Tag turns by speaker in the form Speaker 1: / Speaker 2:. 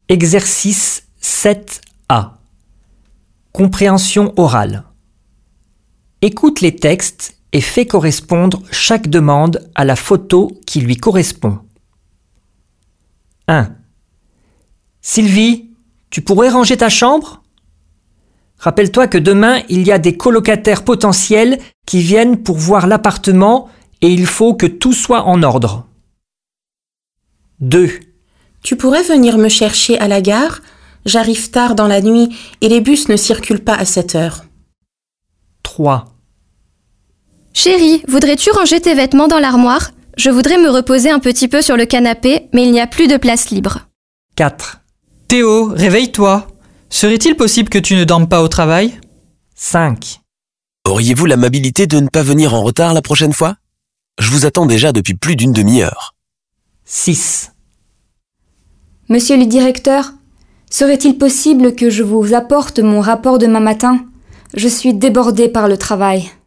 Speaker 1: Exercice 7A. Compréhension orale. Écoute les textes et fais correspondre chaque demande à la photo qui lui correspond. 1. Sylvie, tu pourrais ranger ta chambre ? Rappelle-toi que demain, il y a des colocataires potentiels qui viennent pour voir l'appartement et il faut que tout soit en ordre. 2.
Speaker 2: Tu pourrais venir me chercher à la gare ? J'arrive tard dans la nuit et les bus ne circulent pas à 7 heures.
Speaker 1: 3.
Speaker 3: Chérie, voudrais-tu ranger tes vêtements dans l'armoire ? Je voudrais me reposer un petit peu sur le canapé, mais il n'y a plus de place libre.
Speaker 1: 4.
Speaker 4: Théo, réveille-toi. Serait-il possible que tu ne dormes pas au travail ?
Speaker 1: 5.
Speaker 5: Auriez-vous l'amabilité de ne pas venir en retard la prochaine fois ? Je vous attends déjà depuis plus d'une demi-heure.
Speaker 1: 6.
Speaker 6: Monsieur le directeur, serait-il possible que je vous apporte mon rapport demain matin ? Je suis débordée par le travail.